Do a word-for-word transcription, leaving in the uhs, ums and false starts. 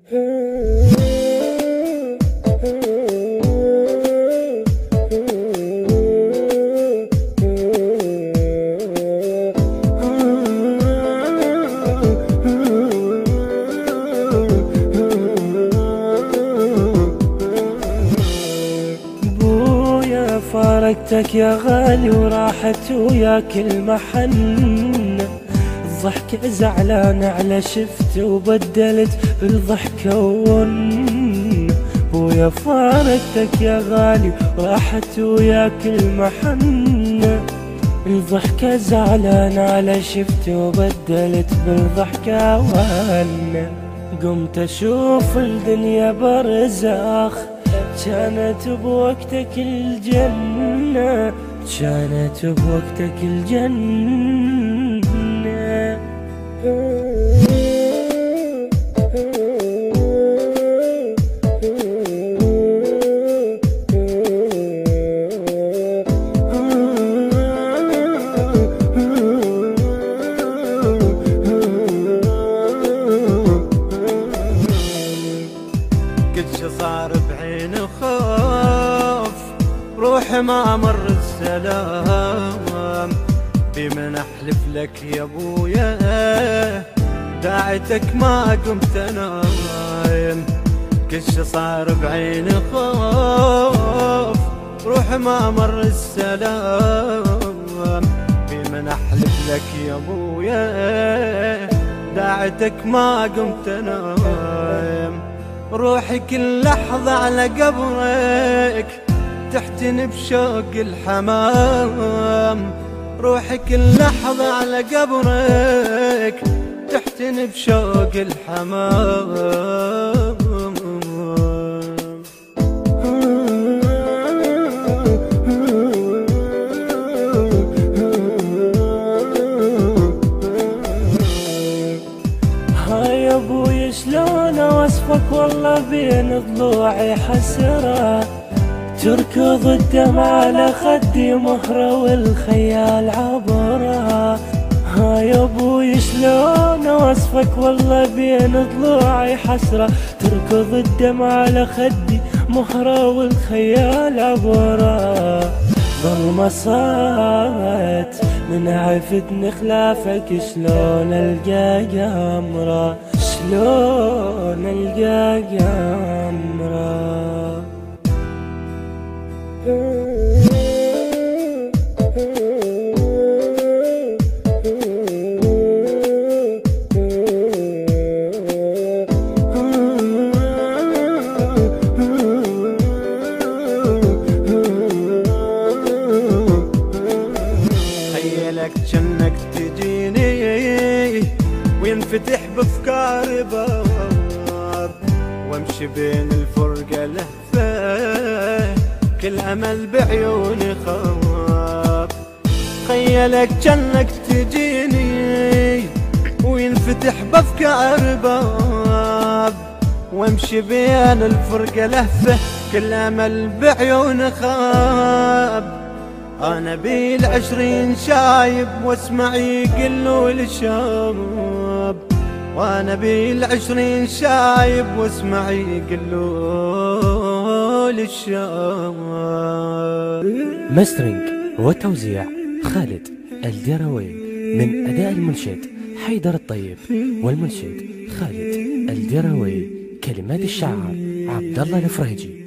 بويا فارقتك يا غالي وراحت وياك المحنة، الضحكة زعلان على شفت وبدلت بالضحكة ون. بويا فارقتك يا غالي وراحت وياك المحنة، الضحكة زعلان على شفت وبدلت بالضحكة ون. قمت اشوف الدنيا برزاخ، كانت بوقتك الجنة، كانت بوقتك الجنة. كل شي صار بعين خوف، روحي ما مر السلام. بمن احلف لك يا ابويا داعتك ما قمت انام. كل شي صار بعين خوف، روحي ما مر السلام. بمن احلف لك يا ابويا داعتك ما قمت انام. روحي كل لحظة على قبرك تحتني بشوق الحمام. روحي كل لحظة على قبرك تحتني بشوق الحمام. هاي يا ابوي شلون اوصفك والله بين ضلوعي حسرة، تركض الدمع على خدي مهرة والخيال عبرة. هاي يا ابوي شلون اوصفك والله بين ضلوعي حسرة، تركض الدمع على خدي مهرة والخيال عبرة. ظلمة صارت من عفتني خلافك، شلون القى قمرة، شلون القى قمرة. خيلك جنك تجيني وينفتح بافكاري باب، وامشي بين الفرقة لهفة كل امل بعيوني خاب. خيلك جنك تجيني وينفتح بافكاري باب، وامشي بين الفرقة لهفة كل امل بعيوني خاب. أنا بالعشرين شايب واسمع يقلوا للشباب، وأنا بالعشرين شايب واسمع يقلوا للشباب. ماسترينج وتوزيع خالد الدروي، من أداء المنشد حيدر الطيب، والمنشد خالد الدروي، كلمات الشاعر عبد الله الفريجي.